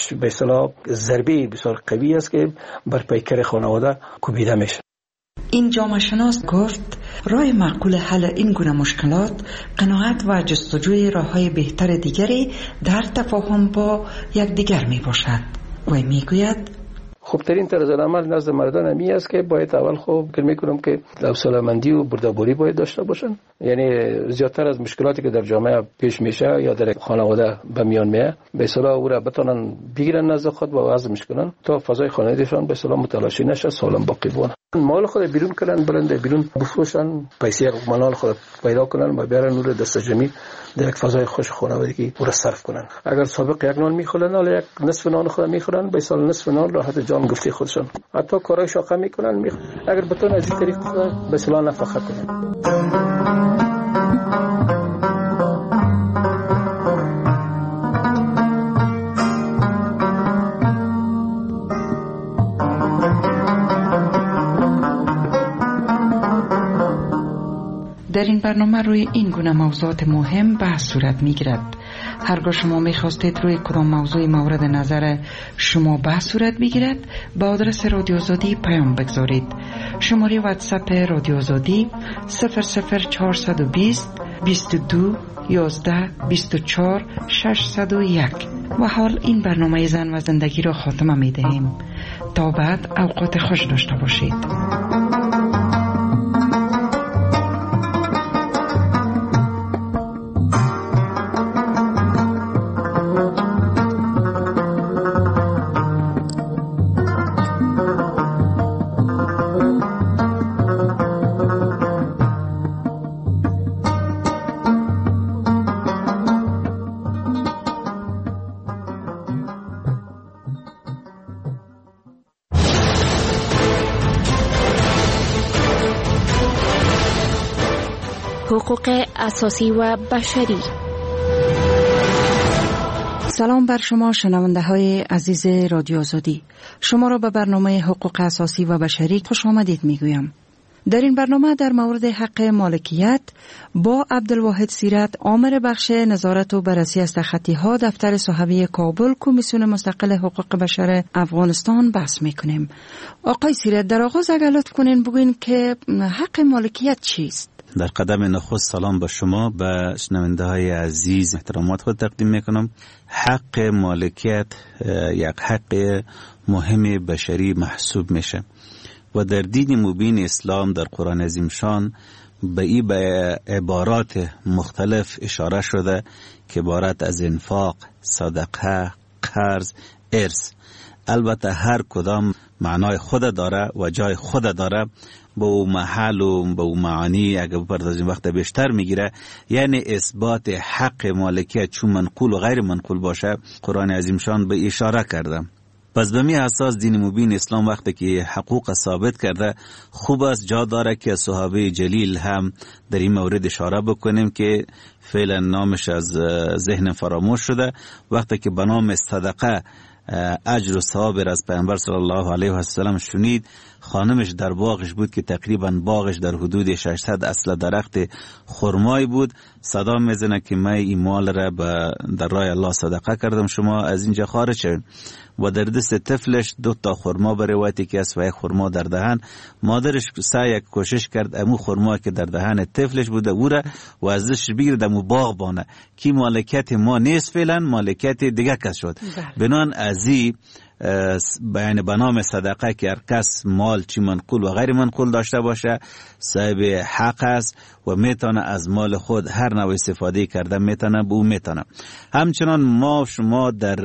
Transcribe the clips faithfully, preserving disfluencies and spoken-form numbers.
یک به اصطلاح ضربه بسیار قوی است که بر پیکر خانواده کوبیده میشه. این جامعه شناس گفت راه معقول حل این گونه مشکلات قناعت و جستجوی راه‌های بهتر دیگری در تفاهم با یکدیگر می باشد و می گوید خوبترین طرز عمل نزد مردان همی است که باید اول خوب فکر میکنم که حوصله‌مندی و بردباری باید داشته باشن. یعنی زیادتر از مشکلاتی که در جامعه پیش میشه یا در خانواده به میان میاد به اصطلاح او را بتونن بگیرن نزد خود و وضع میکنن تا فضای خانوادهشان به اصطلاح متلاشی نشه، سالم باقی بمونه. مال خود بیرون کنن، برنده بیرون بفروشن، پیسه مال خود پیدا کنن و بیارن نور دست جمعی در یک فضای خوش خانوادگی او را صرف کنن. اگر سابق یک نان میخورن حالا یک نصف نان خود میخورن، به سال نصف نان راحت جان گفته خودشون. حتی کارهای شاقه میکنن میخ... اگر بتون از این طریق به اصطلاح نفقه کنن. در این برنامه روی این گونه موضوعات مهم بحث صورت می گیرد. هرگاه شما می خواستید روی کدام موضوع مورد نظر شما بحث صورت بگیرد با آدرس رادیو آزادی پیام بگذارید. شماره واتساپ رادیو آزادی صفر صفر چهارصد و بیست بیست و دو یازده بیست و چهار ششصد و یک. و حال این برنامه زن و زندگی را خاتمه می دهیم. تا بعد اوقات خوش داشته باشید. حقوق اساسی و بشری. سلام بر شما شنونده های عزیز رادیو آزادی. شما را به برنامه حقوق اساسی و بشری خوش آمدید می گویم. در این برنامه در مورد حق مالکیت با عبدالواحد سیرت، آمر بخش نظارت و بررسی از خطی ها دفتر صحوی کابل کمیسیون مستقل حقوق بشر افغانستان بحث میکنیم. آقای سیرت، در آغاز اگر لطف کنین بگوین که حق مالکیت چیست؟ در قدم نخست سلام به شما، به شنونده های عزیز احترامات خود تقدیم میکنم. حق مالکیت یک حق مهم بشری محسوب میشه و در دین مبین اسلام در قرآن عظیم شان به این به عبارات مختلف اشاره شده که عبارت از انفاق، صدقه، قرض، ارث. البته هر کدام معنای خود داره و جای خود داره، با او محل و با او معانی اگر بپردازیم وقت بیشتر میگیره. یعنی اثبات حق مالکیت چون منقول و غیر منقول باشه قرآن عظیم شان به اشاره کرده. پس به می اساس دین مبین اسلام وقتی که حقوق ثابت کرده، خوب است جا داره که صحابه جلیل هم در این مورد اشاره بکنیم که فعلا نامش از ذهن فراموش شده. وقتی که به نام صدقه اجر و ثواب از پیامبر صلی الله علیه و سلم شنید، خانمش در باغش بود که تقریبا باغش در حدود ششصد اصل درخت خرمای بود. صدا میزنه که من این مال را در راه الله صدقه کردم، شما از اینجا خارج شوید. و در دست طفلش دو تا خرما به روایتی که است و یک خرما در دهن. مادرش سعی کوشش کرد امو خرما که در دهن طفلش بوده او را و ازش بگیرد امو باغ بانه که مالکیت ما نیست، فعلا مالکیت دیگه کس شد. بنان ازی بیان به نام صدقه که هر کس مال چی منقول و غیر منقول داشته باشه صاحب حق است و میتونه از مال خود هر نوع استفاده کرده میتونه به او میتونه. همچنان ما شما در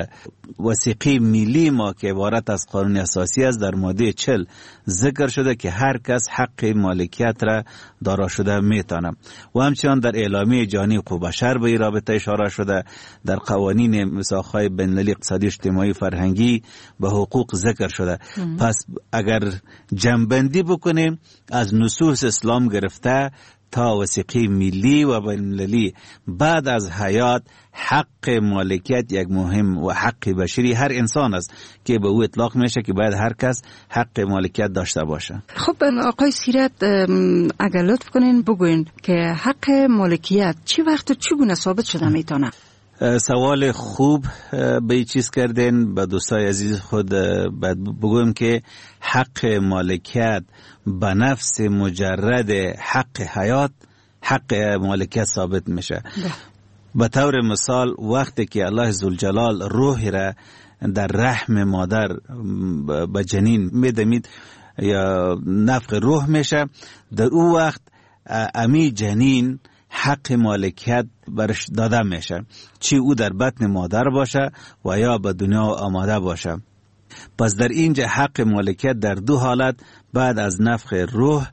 وثیقه ملی ما که عبارت از قانون اساسی است در ماده چهل ذکر شده که هر کس حق مالکیت را دارا شده میتونه و همچنان در اعلامیه جهانی حقوق بشر به این رابطه اشاره شده. در قوانین میثاق‌های بین‌المللی اقتصادی اجتماعی فرهنگی به حقوق ذکر شده. ام. پس اگر جمع‌بندی بکنیم از نصوص اسلام گرفته تا وثیقه ملی و بین‌المللی بعد از حیات، حق مالکیت یک مهم و حق بشری هر انسان است که به او اطلاق میشه که باید هر کس حق مالکیت داشته باشه. خب آقای سیرت، اگر لطف کنین بگوین که حق مالکیت چی وقت و چگونه ثابت شده میتونه؟ سوال خوب به این چیز کردین. به دوستای عزیز خود بگویم که حق مالکیت به نفس مجرد حق حیات، حق مالکیت ثابت میشه. به طور مثال وقتی که الله ذوالجلال روح را در رحم مادر به جنین میدمید یا نفخ روح میشه، در او وقت امی جنین حق مالکیت برش داده میشه، چی او در بطن مادر باشه و یا به دنیا آماده باشه. پس در اینجا حق مالکیت در دو حالت بعد از نفخ روح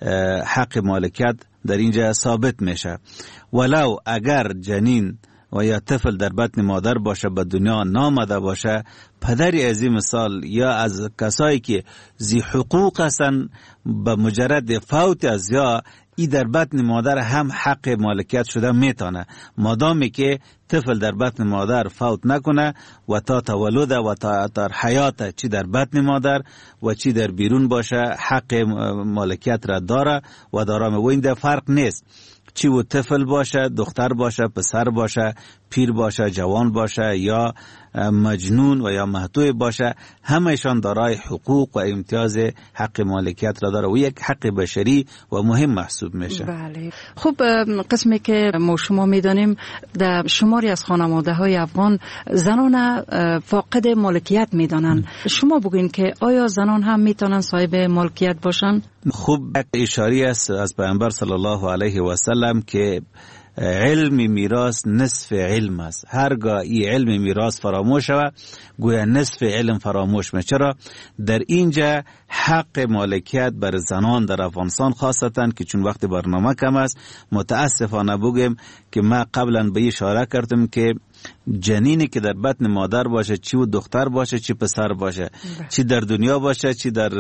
حق مالکیت در اینجا ثابت میشه. ولو اگر جنین و یا طفل در بطن مادر باشه به دنیا نامده باشه، پدری از این مثال یا از کسایی که زی حقوق هستن به مجرد فوت از یا ای در بطن مادر هم حق مالکیت شده میتونه، مادامی که طفل در بطن مادر فوت نکنه و تا تولد و تا تا حیات چی در بطن مادر و چی در بیرون باشه حق مالکیت را داره و دارم. و این در فرق نیست چی و طفل باشه، دختر باشه، پسر باشه، پیر باشه، جوان باشه یا مجنون و یا محتوی باشه، همهشان دارای حقوق و امتیاز حق مالکیت را داره و یک حق بشری و مهم محسوب میشه. بله. خب قسمی که ما شما میدانیم در شماری از خانواده های افغان زنان فاقد مالکیت میدانند. شما بگوین که آیا زنان هم میتونن صاحب مالکیت باشن؟ خوب اشاری است از پیامبر صلی الله علیه و سلم که علم میراث نصف علم است. هرگاه این علم میراث فراموش شود گویا نصف علم فراموش میشه. چرا؟ در اینجا حق مالکیت بر زنان در افغانستان خاصتا که چون وقت برنامه کم است متاسفانه بگم که ما قبلا به اشاره کردم که جنینی که در بطن مادر باشه، چی و دختر باشه چی پسر باشه، چی در دنیا باشه چی در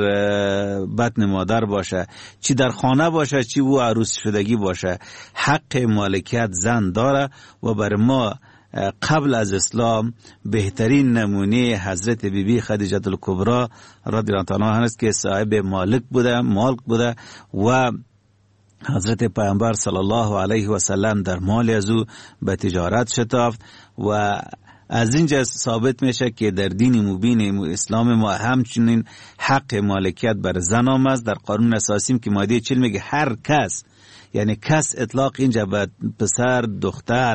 بطن مادر باشه، چی در خانه باشه چی و عروس شدگی باشه، حق مالکیت زن داره. و بر ما قبل از اسلام بهترین نمونه حضرت بی بی خدیجه الکبری رضی الله عنها است که صاحب مالک بوده، مالک بوده و حضرت پیامبر صلی الله علیه و سلم در مال از او به تجارت شتافت و از اینجا ثابت میشه که در دین مبین اسلام ما همچنین حق مالکیت بر زن آمد. در قانون اساسی که ماده چهل میگه هر کس، یعنی کس اطلاق اینجا به پسر، دختر،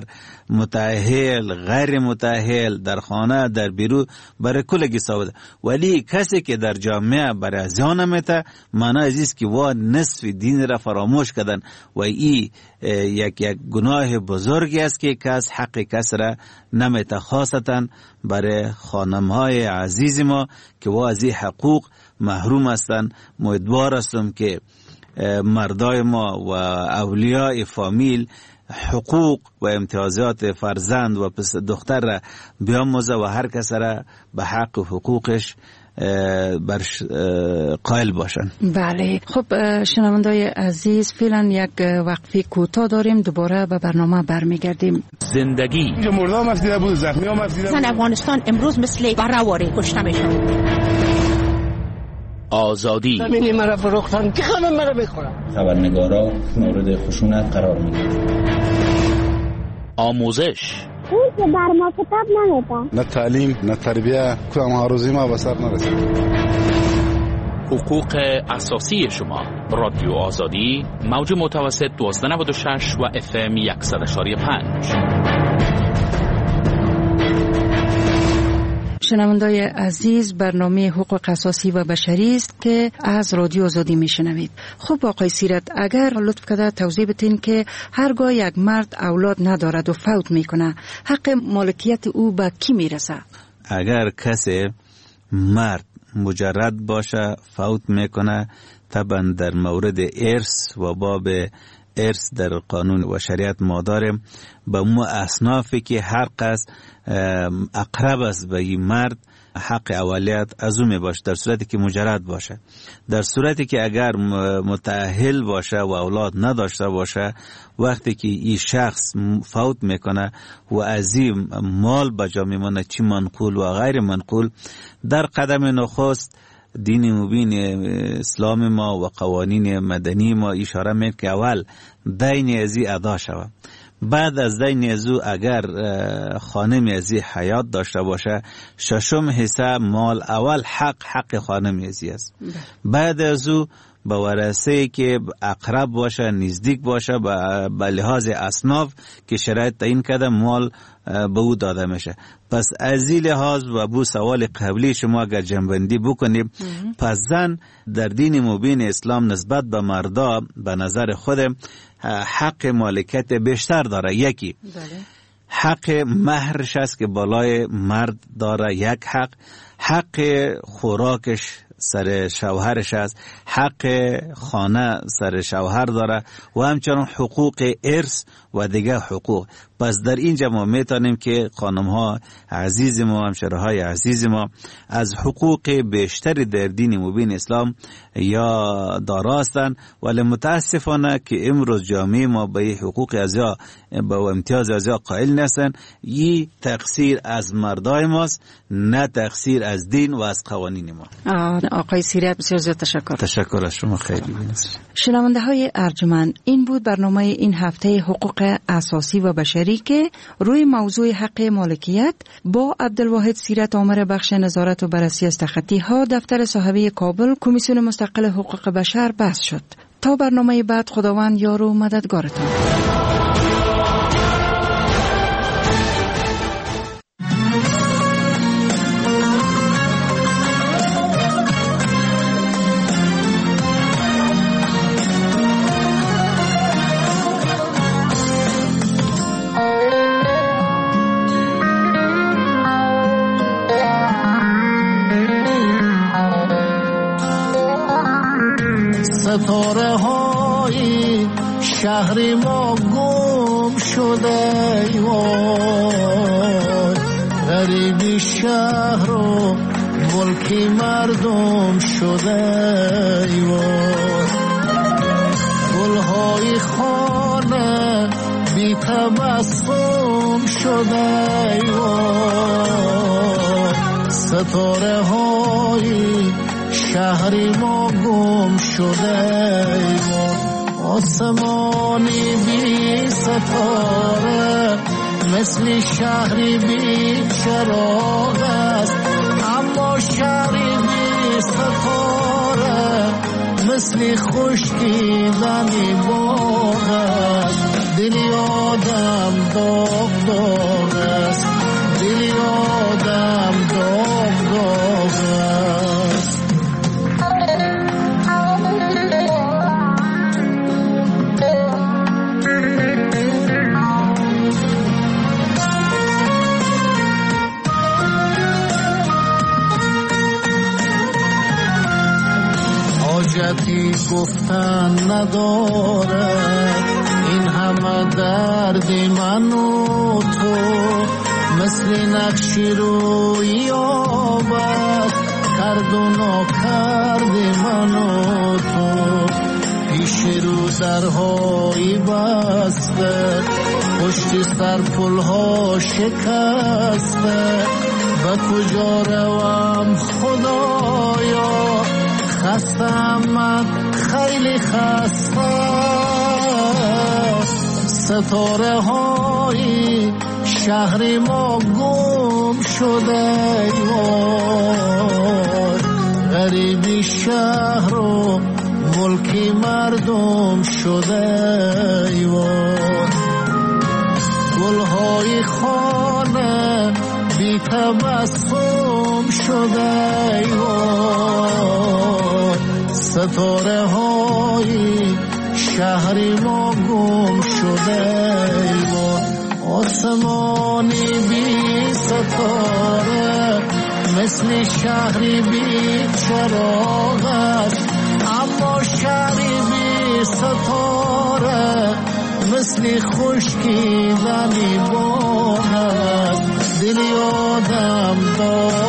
متأهل، غیر متأهل، در خانه، در بیرون، برای کلگی ثابت. ولی کسی که در جامعه برای زیان میته معنی ازیست که وا نصف دین را فراموش کردن و ای یک یک گناه بزرگی است که کس حق کس را نمیته، خاصتا برای خانمهای عزیز ما که وا از این حقوق محروم هستن. امیدوار هستم که مردای ما و اولیاء فامیل حقوق و امتیازات فرزند و دختر را بیاموزه و هر کس را به حق و حقوقش برش قائل باشن. بله. خب شنوندای عزیز فعلا یک وقفه کوتاه داریم، دوباره به برنامه برمیگردیم. زندگی مردا مفیده بود، زخمی ها مفیده بود. زن افغانستان امروز مثل برهواره کشته میشن. آزادی زمینی مرا فروختن که خانم مرا بخورم. خبرنگارا مورد خشونت قرار میگیرند. آموزش اون که بر ما کتاب نمیده، نه تعلیم نه تربیه، کدام آرزوی ما به سر نرسید. حقوق اساسی شما. رادیو آزادی موج متوسط دوازده نود و شش و اف ام صد و پنج. شنوندای عزیز، برنامه حقوق اساسی و بشری است که از رادیو آزادی میشنوید. خب آقای سیرت، اگر لطف کرده توضیح بدین که هرگاه یک مرد اولاد ندارد و فوت میکنه حق مالکیت او به کی میرسه؟ اگر کسی مرد مجرد باشه فوت میکنه، طبعا در مورد ارث و باب ارث در قانون و شریعت ما داریم به مو اصنافی که هر قصد اقرب است به این مرد حق اولیت از او می باشه در صورتی که مجرد باشه. در صورتی که اگر متأهل باشه و اولاد نداشته باشه، وقتی که این شخص فوت میکنه و از این مال بجا میمونه، چی منقول و غیر منقول، در قدم نخست دین مبین اسلام ما و قوانین مدنی ما اشاره میکنه که اول دین ازی ادا شود. بعد از دین ازو اگر خانم ازی حیات داشته باشه ششم حصه مال اول حق حق خانم ازی است. بعد ازو به ورثه که اقرب باشه نزدیک باشه به لحاظ اصناف که شرایط تعیین کرده مال به او داده میشه. پس از این لحاظ و بو سوال قبلی شما اگر جنبندی بکنیم پس زن در دین مبین اسلام نسبت به مردا به نظر خود حق مالکیت بیشتر داره. یکی بله. حق مهرش است که بالای مرد داره، یک حق حق خوراکش سر شوهرش است، حق خانه سر شوهر داره و همچنان حقوق ارث و دیگه حقوق. پس در اینجا ما میتونیم که خانم ها عزیز ما، همشره های عزیز ما از حقوق بیشتری در دین مبین اسلام یا داراستن، ولی متاسفانه که امروز جامعه ما به حقوق ازیا به امتیاز ازیا قائل نیستن. این تقصیر از مردای ماست، نه تقصیر از دین و از قوانین ما. آقای سیریت بسیار زیاد تشکر. تشکر از شما، خیلی بینست. شنونده های ارجمند، این بود برنامه این هفته حقوق اساسی و بشری که روی موضوع حق مالکیت با عبدالواحد سیرت آمر بخش نظارت و بررسی از تخطی ها دفتر صاحبه کابل کمیسیون مستقل حقوق بشر بحث شد. تا برنامه بعد خداوند یار و مددگارتان. ستاره های شهر ما گم شده وای، غریبی شهر و ملکی مردم شده وای، گلهای خانه بی تبسم شده وای، ستاره های شهری ما گم شده آسمانی بی ستاره مثل شهری بی چراغ است، اما شهری بی ستاره مثل خشکیدنی باغ است. دلی آدم داغ داغ است، دلی آدم داغ داغ است. حاجتی گفتن نداره این همه درد من و تو، مثل نقشی روی آبد کرد و ناکرد من و تو. پیش رو درهایی بسته پشت سر پلها شکسته، به کجا روم خدایا خستم من خیلی خسته. ستاره های شهر ما گم شده وای، غریبی شهر و ملکی مردم شده وای، گلهای خانه بی تبسم شده وای، ستاره های شهری ما گم شده وای، آسمانی بی ستاره مثل شهری بی چراغ است، اما شهری بی ستاره مثل خشکیدنی باغ است. دلی آدم دار